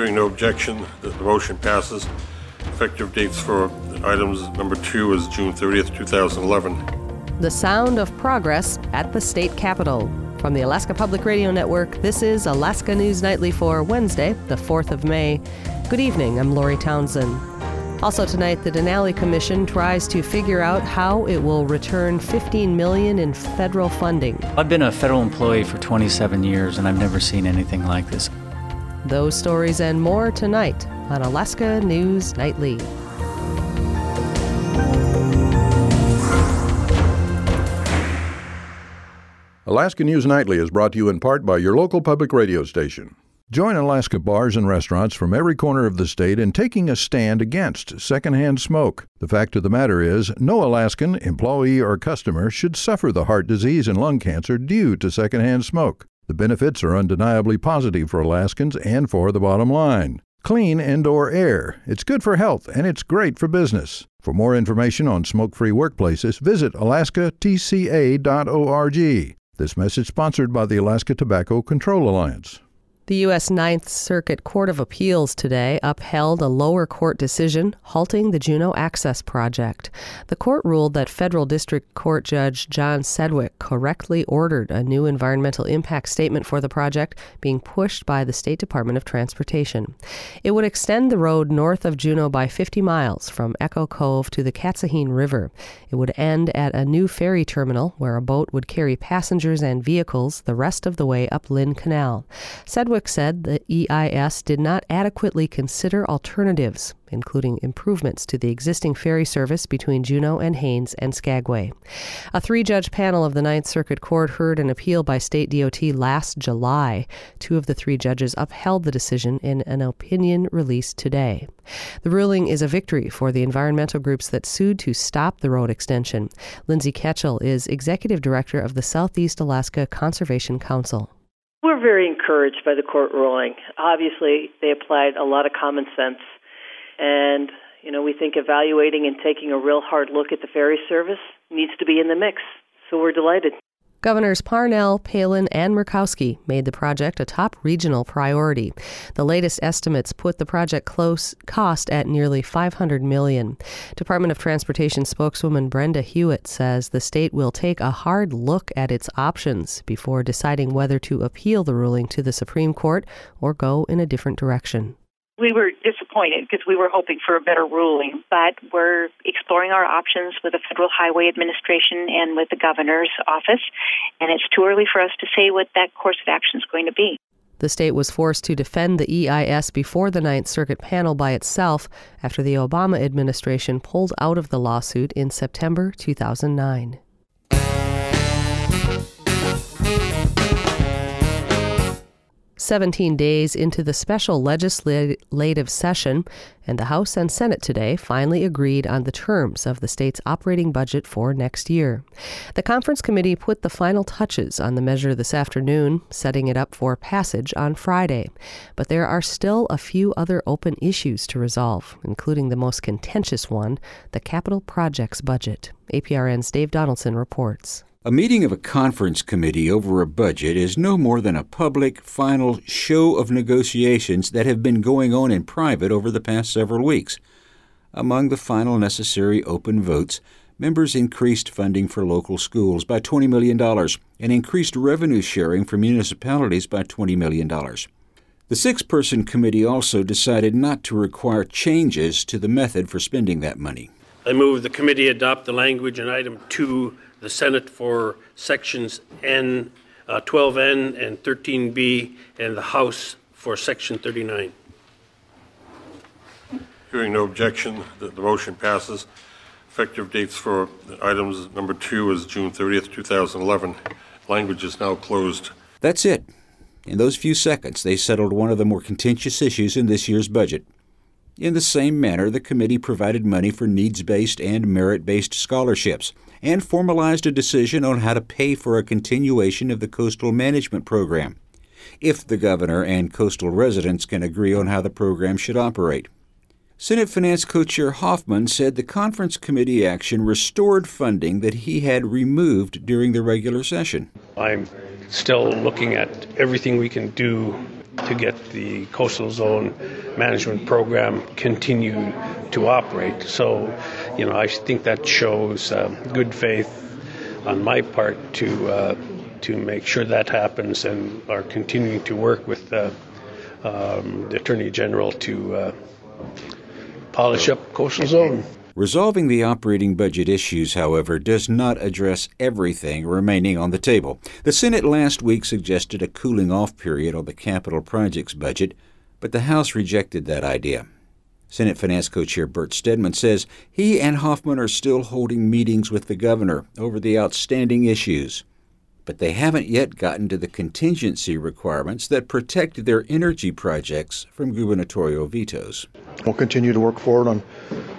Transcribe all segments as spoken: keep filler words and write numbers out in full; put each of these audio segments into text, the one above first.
Hearing no objection, the motion passes. Effective dates for items number two is June thirtieth, twenty eleven. The sound of progress at the state capitol. From the Alaska Public Radio Network, this is Alaska News Nightly for Wednesday, the fourth of May. Good evening, I'm Lori Townsend. Also tonight, the Denali Commission tries to figure out how it will return fifteen million dollars in federal funding. I've been a federal employee for twenty-seven years, and I've never seen anything like this. Those stories and more tonight on Alaska News Nightly. Alaska News Nightly is brought to you in part by your local public radio station. Join Alaska bars and restaurants from every corner of the state in taking a stand against secondhand smoke. The fact of the matter is, no Alaskan, employee or customer should suffer the heart disease and lung cancer due to secondhand smoke. The benefits are undeniably positive for Alaskans and for the bottom line. Clean indoor air. It's good for health and it's great for business. For more information on smoke-free workplaces, visit alaska t c a dot org. This message sponsored by the Alaska Tobacco Control Alliance. The U S Ninth Circuit Court of Appeals today upheld a lower court decision halting the Juneau Access Project. The court ruled that Federal District Court Judge John Sedgwick correctly ordered a new environmental impact statement for the project being pushed by the State Department of Transportation. It would extend the road north of Juneau by fifty miles from Echo Cove to the Katsahine River. It would end at a new ferry terminal where a boat would carry passengers and vehicles the rest of the way up Lynn Canal. Sedgwick said the E I S did not adequately consider alternatives, including improvements to the existing ferry service between Juneau and Haines and Skagway. A three-judge panel of the Ninth Circuit Court heard an appeal by State D O T last July. Two of the three judges upheld the decision in an opinion released today. The ruling is a victory for the environmental groups that sued to stop the road extension. Lindsay Ketchell is executive director of the Southeast Alaska Conservation Council. We're very encouraged by the court ruling. Obviously, they applied a lot of common sense. And, you know, we think evaluating and taking a real hard look at the ferry service needs to be in the mix. So we're delighted. Governors Parnell, Palin, and Murkowski made the project a top regional priority. The latest estimates put the project close cost at nearly five hundred million dollars. Department of Transportation spokeswoman Brenda Hewitt says the state will take a hard look at its options before deciding whether to appeal the ruling to the Supreme Court or go in a different direction. We were disappointed because we were hoping for a better ruling, but we're exploring our options with the Federal Highway Administration and with the governor's office, and it's too early for us to say what that course of action is going to be. The state was forced to defend the E I S before the Ninth Circuit panel by itself after the Obama administration pulled out of the lawsuit in September two thousand nine. seventeen days into the special legislative session, and the House and Senate today finally agreed on the terms of the state's operating budget for next year. The conference committee put the final touches on the measure this afternoon, setting it up for passage on Friday. But there are still a few other open issues to resolve, including the most contentious one, the capital projects budget. A P R N's Dave Donaldson reports. A meeting of a conference committee over a budget is no more than a public, final show of negotiations that have been going on in private over the past several weeks. Among the final necessary open votes, members increased funding for local schools by twenty million dollars and increased revenue sharing for municipalities by twenty million dollars. The six-person committee also decided not to require changes to the method for spending that money. I move the committee adopt the language in item two, the Senate for sections N, uh, twelve N and thirteen B, and the House for section thirty-nine. Hearing no objection, the, the motion passes. Effective dates for items number two is June thirtieth, twenty eleven. Language is now closed. That's it. In those few seconds, they settled one of the more contentious issues in this year's budget. In the same manner, the committee provided money for needs-based and merit-based scholarships and formalized a decision on how to pay for a continuation of the Coastal Management Program, if the governor and coastal residents can agree on how the program should operate. Senate Finance Co-Chair Hoffman said the conference committee action restored funding that he had removed during the regular session. I'm still looking at everything we can do to get the coastal zone management program continued to operate. So, you know, I think that shows uh, good faith on my part to uh, to make sure that happens, and are continuing to work with uh, um, the Attorney General to uh, polish up coastal zone. Resolving the operating budget issues, however, does not address everything remaining on the table. The Senate last week suggested a cooling-off period on the capital projects budget, but the House rejected that idea. Senate Finance Co-Chair Bert Stedman says he and Hoffman are still holding meetings with the governor over the outstanding issues, but they haven't yet gotten to the contingency requirements that protect their energy projects from gubernatorial vetoes. We'll continue to work forward on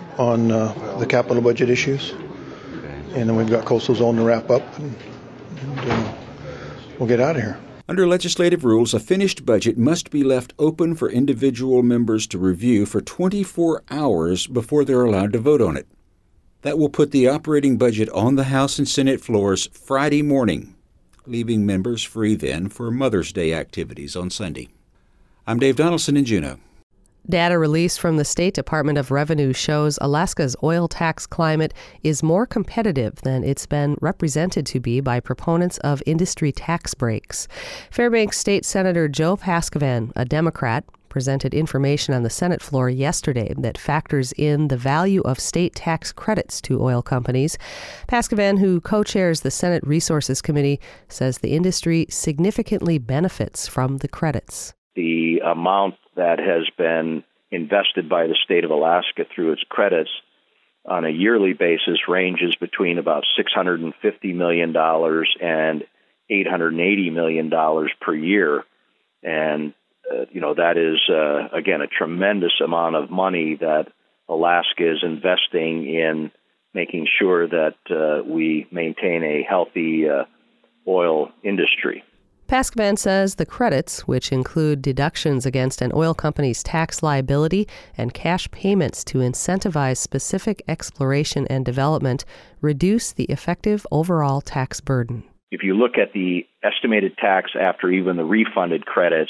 on uh, the capital budget issues, and then we've got coastal zone to wrap up, and, and uh, we'll get out of here. Under legislative rules, a finished budget must be left open for individual members to review for twenty-four hours before they're allowed to vote on it. That will put the operating budget on the House and Senate floors Friday morning, leaving members free then for Mother's Day activities on Sunday. I'm Dave Donaldson in Juneau. Data released from the State Department of Revenue shows Alaska's oil tax climate is more competitive than it's been represented to be by proponents of industry tax breaks. Fairbanks State Senator Joe Paskovan, a Democrat, presented information on the Senate floor yesterday that factors in the value of state tax credits to oil companies. Paskovan, who co-chairs the Senate Resources Committee, says the industry significantly benefits from the credits. The amount that has been invested by the state of Alaska through its credits on a yearly basis ranges between about six hundred fifty million dollars and eight hundred eighty million dollars per year. And, uh, you know, that is, uh, again, a tremendous amount of money that Alaska is investing in making sure that uh, we maintain a healthy uh, oil industry. Paskovan says the credits, which include deductions against an oil company's tax liability and cash payments to incentivize specific exploration and development, reduce the effective overall tax burden. If you look at the estimated tax after even the refunded credits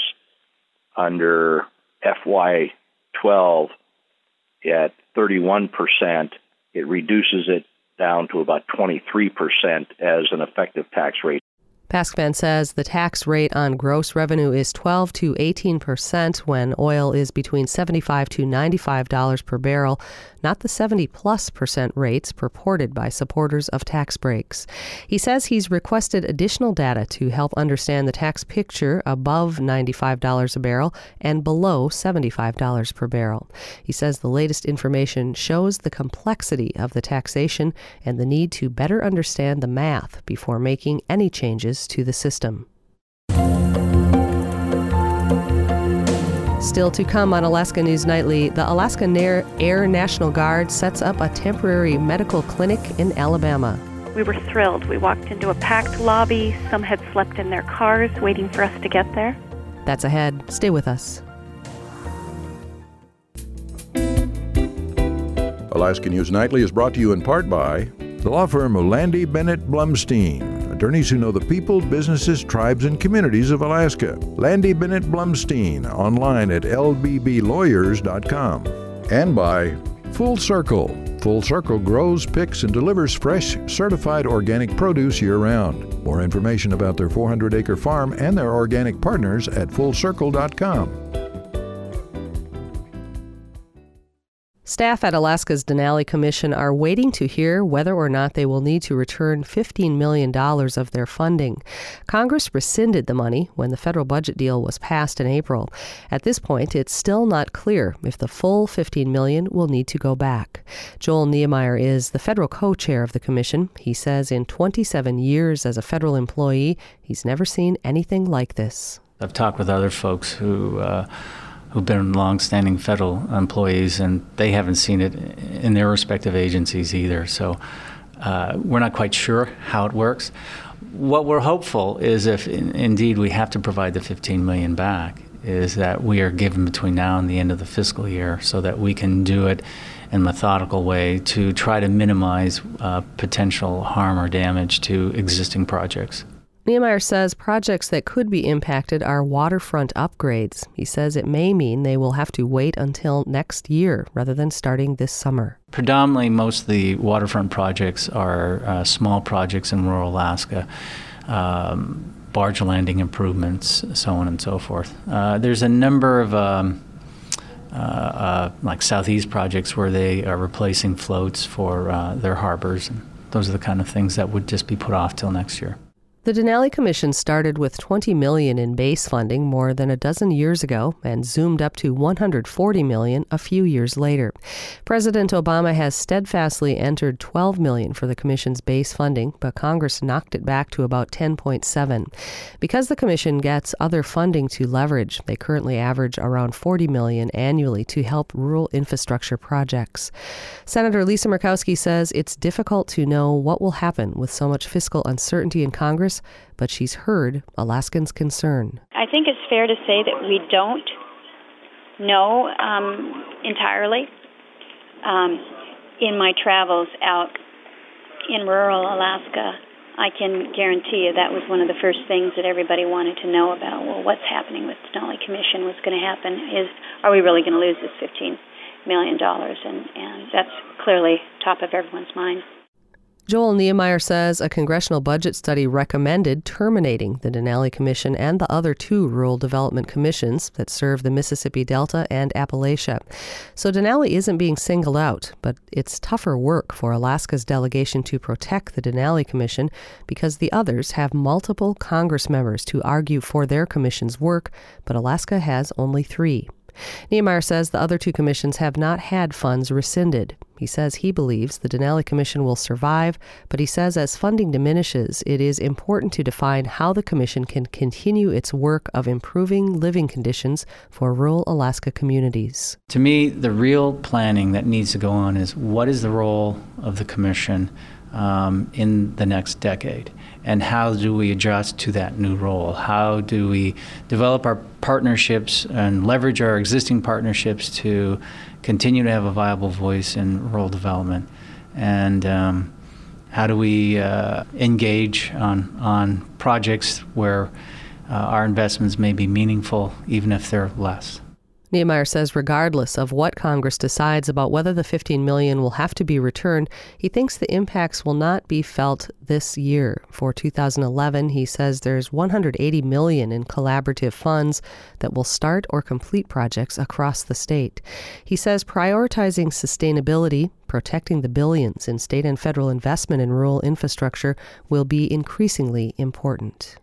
under F Y twelve at thirty-one percent, it reduces it down to about twenty-three percent as an effective tax rate. Paskovan says the tax rate on gross revenue is twelve to eighteen percent when oil is between seventy-five to ninety-five dollars per barrel, not the seventy plus percent rates purported by supporters of tax breaks. He says he's requested additional data to help understand the tax picture above ninety-five dollars a barrel and below seventy-five dollars per barrel. He says the latest information shows the complexity of the taxation and the need to better understand the math before making any changes to the system. Still to come on Alaska News Nightly, the Alaska Air National Guard sets up a temporary medical clinic in Alabama. We were thrilled. We walked into a packed lobby. Some had slept in their cars waiting for us to get there. That's ahead. Stay with us. Alaska News Nightly is brought to you in part by the law firm of Landy Bennett Blumstein, attorneys who know the people, businesses, tribes, and communities of Alaska. Landy Bennett Blumstein, online at l b b lawyers dot com. And by Full Circle. Full Circle grows, picks, and delivers fresh, certified organic produce year-round. More information about their four hundred acre farm and their organic partners at full circle dot com. Staff at Alaska's Denali Commission are waiting to hear whether or not they will need to return fifteen million dollars of their funding. Congress rescinded the money when the federal budget deal was passed in April. At this point, it's still not clear if the full fifteen million dollars will need to go back. Joel Niemeyer is the federal co-chair of the commission. He says in twenty-seven years as a federal employee, he's never seen anything like this. I've talked with other folks who uh, who've been long-standing federal employees, and they haven't seen it in their respective agencies either. So uh, we're not quite sure how it works. What we're hopeful is if in, indeed we have to provide the fifteen million dollars back, is that we are given between now and the end of the fiscal year so that we can do it in a methodical way to try to minimize uh, potential harm or damage to existing projects. Niemeyer says projects that could be impacted are waterfront upgrades. He says it may mean they will have to wait until next year rather than starting this summer. Predominantly, most of the waterfront projects are uh, small projects in rural Alaska, um, barge landing improvements, so on and so forth. Uh, there's a number of um, uh, uh, like Southeast projects where they are replacing floats for uh, their harbors. And those are the kind of things that would just be put off till next year. The Denali Commission started with twenty million dollars in base funding more than a dozen years ago and zoomed up to one hundred forty million dollars a few years later. President Obama has steadfastly entered twelve million dollars for the Commission's base funding, but Congress knocked it back to about ten point seven. Because the Commission gets other funding to leverage, they currently average around forty million dollars annually to help rural infrastructure projects. Senator Lisa Murkowski says it's difficult to know what will happen with so much fiscal uncertainty in Congress, but she's heard Alaskans' concern. I think it's fair to say that we don't know um, entirely. Um, in my travels out in rural Alaska, I can guarantee you that was one of the first things that everybody wanted to know about. Well, what's happening with the Denali Commission? What's going to happen? Is are we really going to lose this fifteen million dollars? And, and that's clearly top of everyone's mind. Joel Niemeyer says a congressional budget study recommended terminating the Denali Commission and the other two rural development commissions that serve the Mississippi Delta and Appalachia. So Denali isn't being singled out, but it's tougher work for Alaska's delegation to protect the Denali Commission because the others have multiple Congress members to argue for their commission's work, but Alaska has only three. Niemeyer says the other two commissions have not had funds rescinded. He says he believes the Denali Commission will survive, but he says as funding diminishes, it is important to define how the commission can continue its work of improving living conditions for rural Alaska communities. To me, the real planning that needs to go on is what is the role of the commission um, in the next decade? And how do we adjust to that new role? How do we develop our partnerships and leverage our existing partnerships to continue to have a viable voice in rural development? And um, how do we uh, engage on, on projects where uh, our investments may be meaningful, even if they're less? Niemeyer says regardless of what Congress decides about whether the fifteen million dollars will have to be returned, he thinks the impacts will not be felt this year. For two thousand eleven, he says there's one hundred eighty million dollars in collaborative funds that will start or complete projects across the state. He says prioritizing sustainability, protecting the billions in state and federal investment in rural infrastructure will be increasingly important.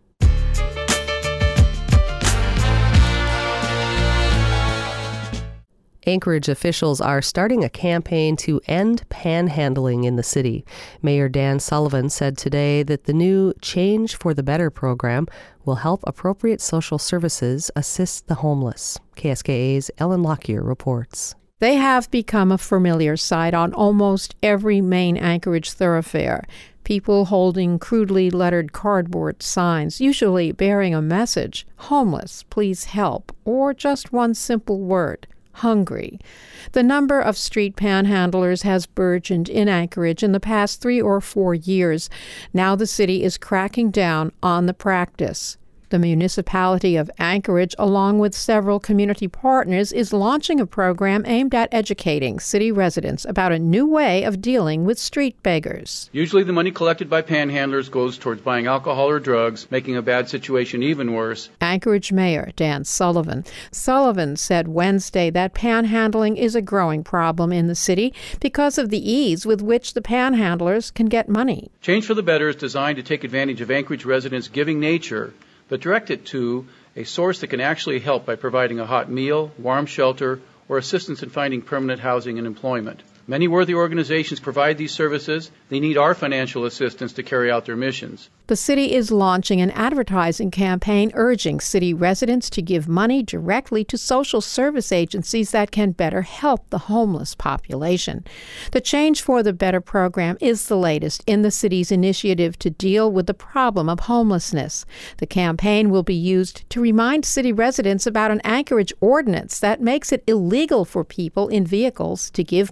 Anchorage officials are starting a campaign to end panhandling in the city. Mayor Dan Sullivan said today that the new Change for the Better program will help appropriate social services assist the homeless. K S K A's Ellen Lockyer reports. They have become a familiar sight on almost every main Anchorage thoroughfare. People holding crudely lettered cardboard signs, usually bearing a message, homeless, please help, or just one simple word, hungry. The number of street panhandlers has burgeoned in Anchorage in the past three or four years. Now the city is cracking down on the practice. The municipality of Anchorage, along with several community partners, is launching a program aimed at educating city residents about a new way of dealing with street beggars. Usually the money collected by panhandlers goes towards buying alcohol or drugs, making a bad situation even worse. Anchorage Mayor Dan Sullivan. Sullivan said Wednesday that panhandling is a growing problem in the city because of the ease with which the panhandlers can get money. Change for the Better is designed to take advantage of Anchorage residents' giving nature, but direct it to a source that can actually help by providing a hot meal, warm shelter, or assistance in finding permanent housing and employment. Many worthy organizations provide these services. They need our financial assistance to carry out their missions. The city is launching an advertising campaign urging city residents to give money directly to social service agencies that can better help the homeless population. The Change for the Better program is the latest in the city's initiative to deal with the problem of homelessness. The campaign will be used to remind city residents about an Anchorage ordinance that makes it illegal for people in vehicles to give money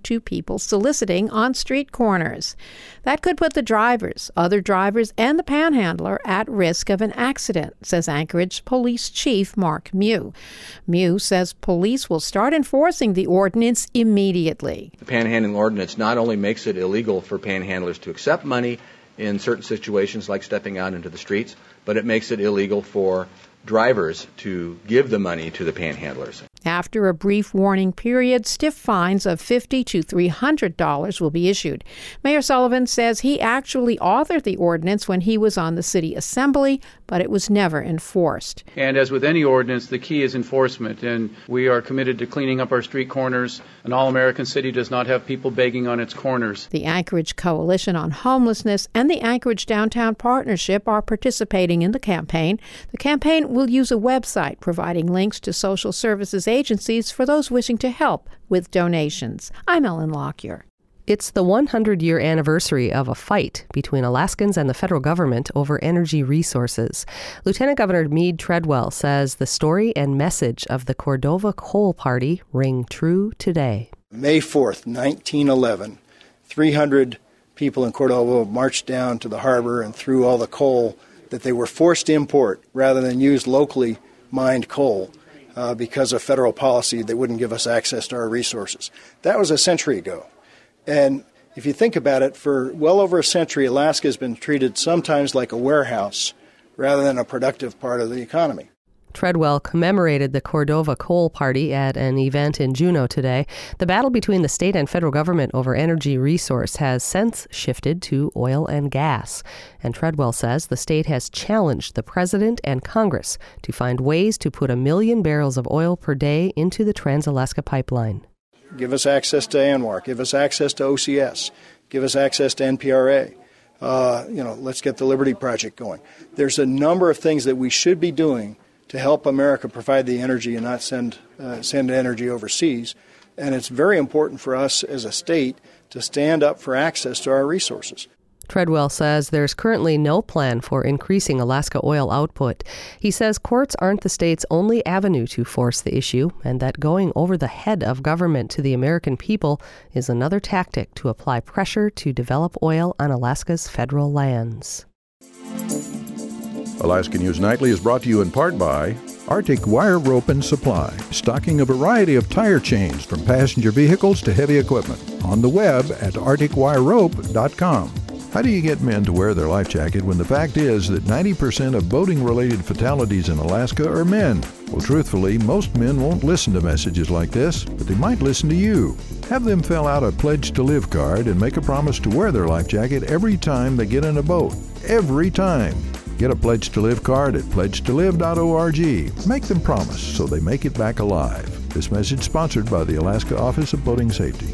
to people soliciting on street corners. That could put the drivers, other drivers, and the panhandler at risk of an accident, says Anchorage Police Chief Mark Mew. Mew says police will start enforcing the ordinance immediately. The panhandling ordinance not only makes it illegal for panhandlers to accept money in certain situations like stepping out into the streets, but it makes it illegal for drivers to give the money to the panhandlers. After a brief warning period, stiff fines of fifty to three hundred dollars will be issued. Mayor Sullivan says he actually authored the ordinance when he was on the city assembly, but it was never enforced. And as with any ordinance, the key is enforcement, and we are committed to cleaning up our street corners. An all-American city does not have people begging on its corners. The Anchorage Coalition on Homelessness and the Anchorage Downtown Partnership are participating in the campaign. The campaign will use a website providing links to social services agencies for those wishing to help with donations. I'm Ellen Lockyer. It's the one hundred year anniversary of a fight between Alaskans and the federal government over energy resources. Lieutenant Governor Mead Treadwell says the story and message of the Cordova Coal Party ring true today. May fourth, nineteen eleven, three hundred people in Cordova marched down to the harbor and threw all the coal that they were forced to import rather than use locally mined coal uh, because of federal policy that wouldn't give us access to our resources. That was a century ago. And if you think about it, for well over a century, Alaska has been treated sometimes like a warehouse rather than a productive part of the economy. Treadwell commemorated the Cordova Coal Party at an event in Juneau today. The battle between the state and federal government over energy resource has since shifted to oil and gas. And Treadwell says the state has challenged the president and Congress to find ways to put a million barrels of oil per day into the Trans-Alaska Pipeline. Give us access to ANWR. Give us access to O C S. Give us access to N P R A. Uh, you know, let's get the Liberty Project going. There's a number of things that we should be doing to help America provide the energy and not send uh, send energy overseas. And it's very important for us as a state to stand up for access to our resources. Treadwell says there's currently no plan for increasing Alaska oil output. He says courts aren't the state's only avenue to force the issue, and that going over the head of government to the American people is another tactic to apply pressure to develop oil on Alaska's federal lands. Alaska News Nightly is brought to you in part by Arctic Wire Rope and Supply, stocking a variety of tire chains from passenger vehicles to heavy equipment. On the web at arctic wire rope dot com. How do you get men to wear their life jacket when the fact is that ninety percent of boating-related fatalities in Alaska are men? Well, truthfully, most men won't listen to messages like this, but they might listen to you. Have them fill out a Pledge to Live card and make a promise to wear their life jacket every time they get in a boat. Every time. Get a Pledge to Live card at pledge to live dot org. Make them promise so they make it back alive. This message sponsored by the Alaska Office of Boating Safety.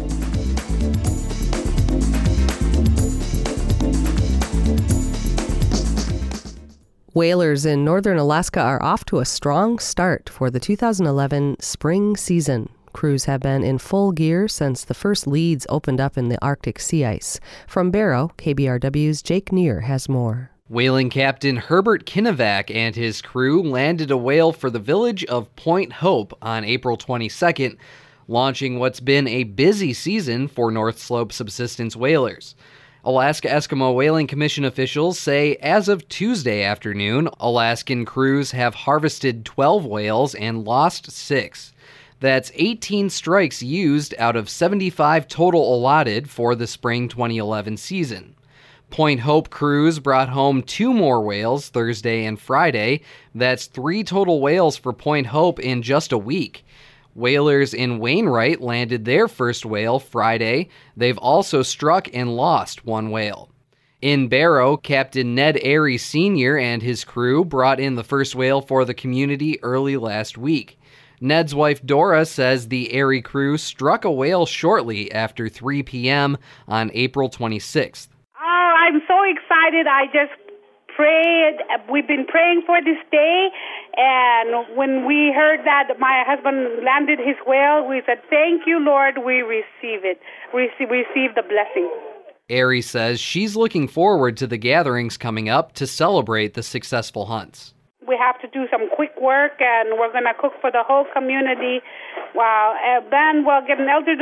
Whalers in northern Alaska are off to a strong start for the two thousand eleven spring season. Crews have been in full gear since the first leads opened up in the Arctic sea ice. From Barrow, K B R W's Jake Neer has more. Whaling captain Herbert Kinnevac and his crew landed a whale for the village of Point Hope on April twenty-second, launching what's been a busy season for North Slope subsistence whalers. Alaska Eskimo Whaling Commission officials say as of Tuesday afternoon, Alaskan crews have harvested twelve whales and lost six. That's eighteen strikes used out of seventy-five total allotted for the spring twenty eleven season. Point Hope crews brought home two more whales Thursday and Friday. That's three total whales for Point Hope in just a week. Whalers in Wainwright landed their first whale Friday. They've also struck and lost one whale. In Barrow, Captain Ned Airy Senior and his crew brought in the first whale for the community early last week. Ned's wife Dora says the Airy crew struck a whale shortly after three p.m. on April twenty-sixth. Oh, I'm so excited. I just prayed. We've been praying for this day, and when we heard that my husband landed his whale, we said, "Thank you, Lord, we receive it. We receive the blessing." Airy says she's looking forward to the gatherings coming up to celebrate the successful hunts. We have to do some quick work, and we're going to cook for the whole community. Well, uh, then we'll get an elder to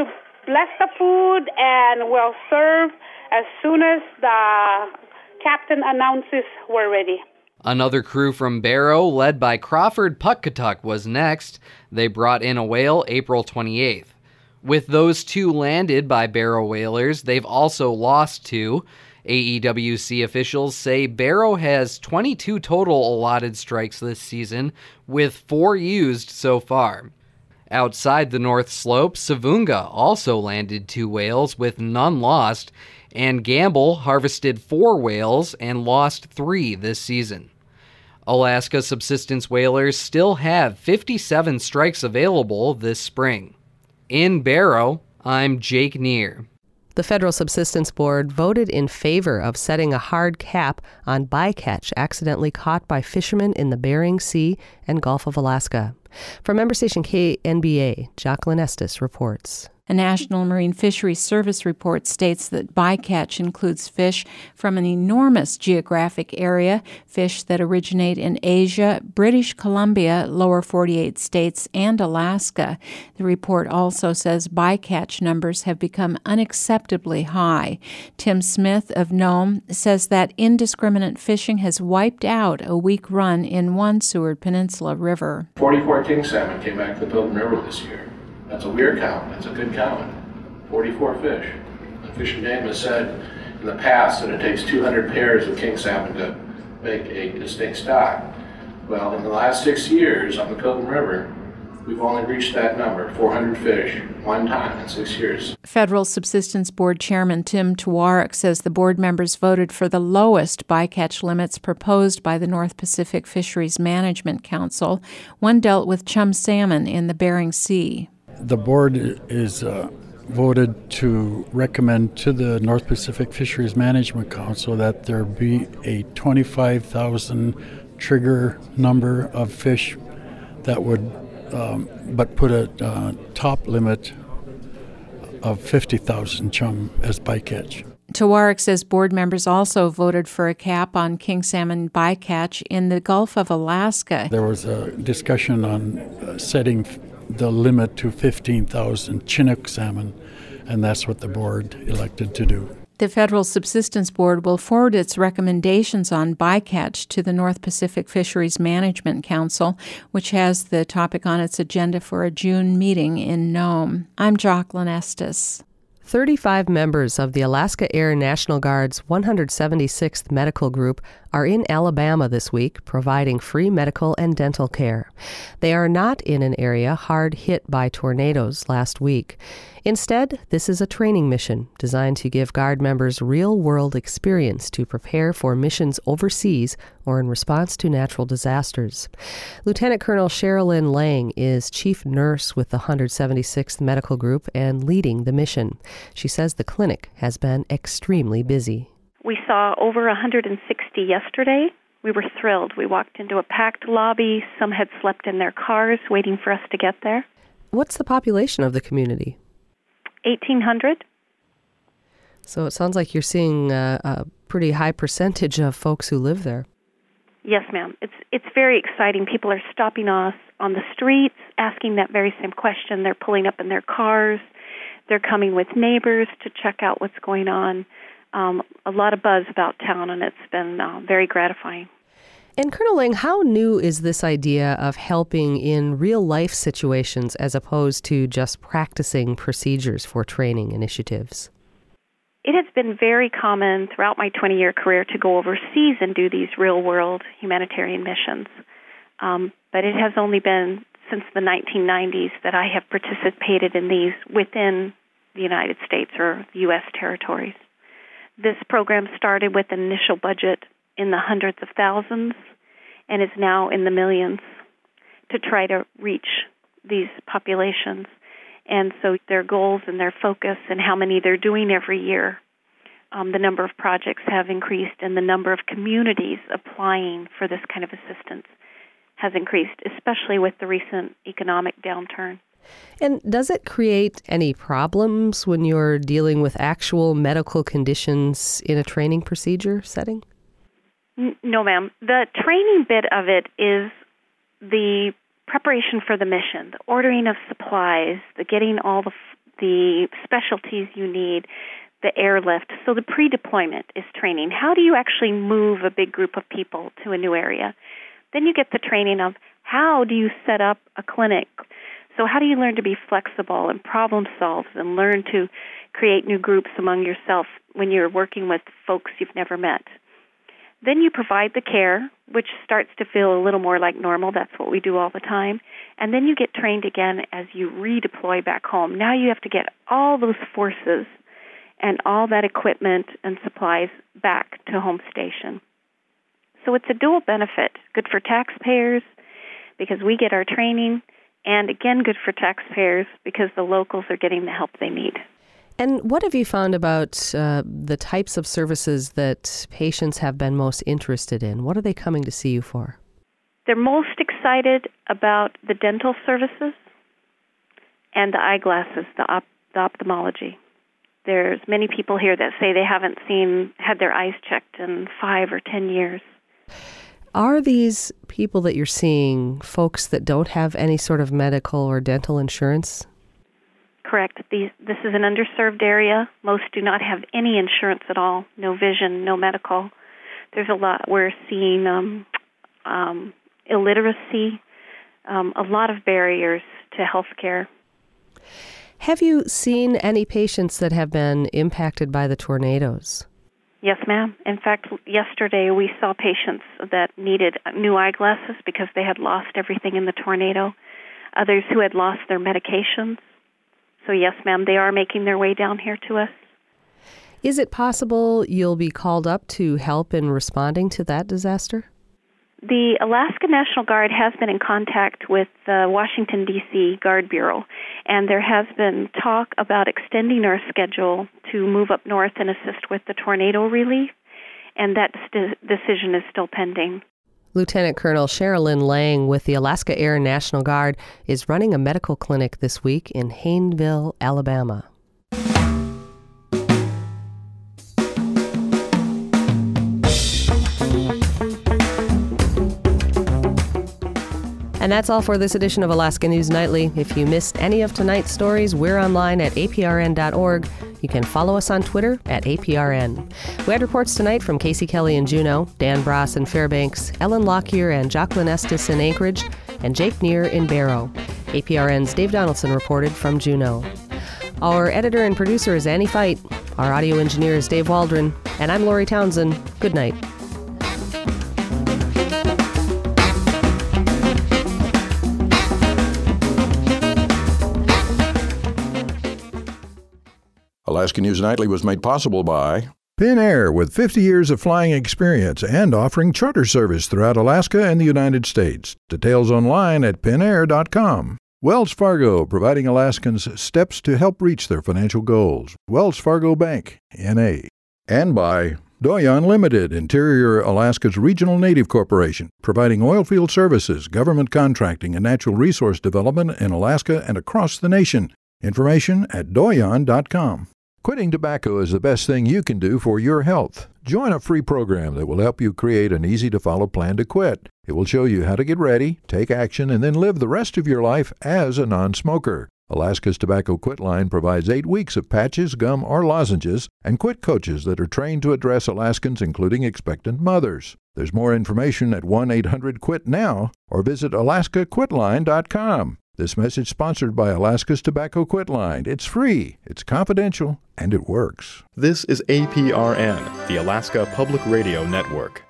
bless the food and will serve as soon as the captain announces we're ready. Another crew from Barrow, led by Crawford Putkatuk, was next. They brought in a whale April twenty-eighth. With those two landed by Barrow whalers, they've also lost two. A E W C officials say Barrow has twenty-two total allotted strikes this season, with four used so far. Outside the North Slope, Savunga also landed two whales with none lost, and Gamble harvested four whales and lost three this season. Alaska subsistence whalers still have fifty-seven strikes available this spring. In Barrow, I'm Jake Neer. The Federal Subsistence Board voted in favor of setting a hard cap on bycatch accidentally caught by fishermen in the Bering Sea and Gulf of Alaska. From member station K N B A, Jacqueline Estes reports. A National Marine Fisheries Service report states that bycatch includes fish from an enormous geographic area, fish that originate in Asia, British Columbia, lower forty-eight states, and Alaska. The report also says bycatch numbers have become unacceptably high. Tim Smith of Nome says that indiscriminate fishing has wiped out a week run in one Seward Peninsula river. forty-four king salmon came back to the Pilgrim River this year. That's a weird count. That's a good count. forty-four fish. The Fish and Game has said in the past that it takes two hundred pairs of king salmon to make a distinct stock. Well, in the last six years on the Pilgrim River, we've only reached that number, four hundred fish, one time in six years. Federal Subsistence Board Chairman Tim Tuareg says the board members voted for the lowest bycatch limits proposed by the North Pacific Fisheries Management Council. One dealt with chum salmon in the Bering Sea. The board is uh, voted to recommend to the North Pacific Fisheries Management Council that there be a twenty-five thousand trigger number of fish that would, um, but put a uh, top limit of fifty thousand chum as bycatch. Tuareg says board members also voted for a cap on king salmon bycatch in the Gulf of Alaska. There was a discussion on uh, setting the limit to fifteen thousand Chinook salmon, and that's what the board elected to do. The Federal Subsistence Board will forward its recommendations on bycatch to the North Pacific Fisheries Management Council, which has the topic on its agenda for a June meeting in Nome. I'm Jacqueline Estes. thirty-five members of the Alaska Air National Guard's one hundred seventy-sixth Medical Group are in Alabama this week, providing free medical and dental care. They are not in an area hard hit by tornadoes last week. Instead, this is a training mission designed to give Guard members real-world experience to prepare for missions overseas or in response to natural disasters. Lieutenant Colonel Sherilyn Lang is chief nurse with the one hundred seventy-sixth Medical Group and leading the mission. She says the clinic has been extremely busy. We saw over one hundred sixty yesterday. We were thrilled. We walked into a packed lobby. Some had slept in their cars waiting for us to get there. What's the population of the community? eighteen hundred. So it sounds like you're seeing a, a pretty high percentage of folks who live there. Yes, ma'am. It's it's very exciting. People are stopping us on the streets, asking that very same question. They're pulling up in their cars. They're coming with neighbors to check out what's going on. Um, a lot of buzz about town, and it's been uh, very gratifying. And Colonel Lang, how new is this idea of helping in real-life situations as opposed to just practicing procedures for training initiatives? It has been very common throughout my twenty-year career to go overseas and do these real-world humanitarian missions. Um, but it has only been since the nineteen nineties that I have participated in these within the United States or U S territories. This program started with an initial budget in the hundreds of thousands and is now in the millions to try to reach these populations. And so their goals and their focus and how many they're doing every year, um, the number of projects have increased and the number of communities applying for this kind of assistance has increased, especially with the recent economic downturn. And does it create any problems when you're dealing with actual medical conditions in a training procedure setting? No, ma'am. The training bit of it is the preparation for the mission, the ordering of supplies, the getting all the the specialties you need, the airlift. So the pre-deployment is training. How do you actually move a big group of people to a new area? Then you get the training of how do you set up a clinic. So how do you learn to be flexible and problem solve and learn to create new groups among yourself when you're working with folks you've never met? Then you provide the care, which starts to feel a little more like normal. That's what we do all the time. And then you get trained again as you redeploy back home. Now you have to get all those forces and all that equipment and supplies back to home station. So it's a dual benefit, good for taxpayers because we get our training, and again, good for taxpayers because the locals are getting the help they need. And what have you found about uh, the types of services that patients have been most interested in? What are they coming to see you for? They're most excited about the dental services and the eyeglasses, the, op- the ophthalmology. There's many people here that say they haven't seen, had their eyes checked in five or ten years. Are these people that you're seeing folks that don't have any sort of medical or dental insurance? Correct. These, this is an underserved area. Most do not have any insurance at all, no vision, no medical. There's a lot. We're seeing um, um, illiteracy, um, a lot of barriers to health care. Have you seen any patients that have been impacted by the tornadoes? Yes, ma'am. In fact, yesterday we saw patients that needed new eyeglasses because they had lost everything in the tornado, others who had lost their medications. So yes, ma'am, they are making their way down here to us. Is it possible you'll be called up to help in responding to that disaster? The Alaska National Guard has been in contact with the Washington, D C Guard Bureau, and there has been talk about extending our schedule to move up north and assist with the tornado relief, and that st- decision is still pending. Lieutenant Colonel Sherilyn Lang with the Alaska Air National Guard is running a medical clinic this week in Hayneville, Alabama. And that's all for this edition of Alaska News Nightly. If you missed any of tonight's stories, we're online at A P R N dot org. You can follow us on Twitter at A P R N. We had reports tonight from Casey Kelly in Juneau, Dan Bross in Fairbanks, Ellen Lockyer and Jacqueline Estes in Anchorage, and Jake Neer in Barrow. A P R N's Dave Donaldson reported from Juneau. Our editor and producer is Annie Fite. Our audio engineer is Dave Waldron. And I'm Lori Townsend. Good night. Alaska News Nightly was made possible by Pinair, with fifty years of flying experience and offering charter service throughout Alaska and the United States. Details online at pinair dot com. Wells Fargo, providing Alaskans steps to help reach their financial goals. Wells Fargo Bank, N A And by Doyon Limited, Interior Alaska's regional native corporation, providing oilfield services, government contracting, and natural resource development in Alaska and across the nation. Information at doyon dot com. Quitting tobacco is the best thing you can do for your health. Join a free program that will help you create an easy-to-follow plan to quit. It will show you how to get ready, take action, and then live the rest of your life as a non-smoker. Alaska's Tobacco Quit Line provides eight weeks of patches, gum, or lozenges, and quit coaches that are trained to address Alaskans, including expectant mothers. There's more information at one eight hundred quit now or visit alaska quit line dot com. This message sponsored by Alaska's Tobacco Quit Line. It's free, it's confidential, and it works. This is A P R N, the Alaska Public Radio Network.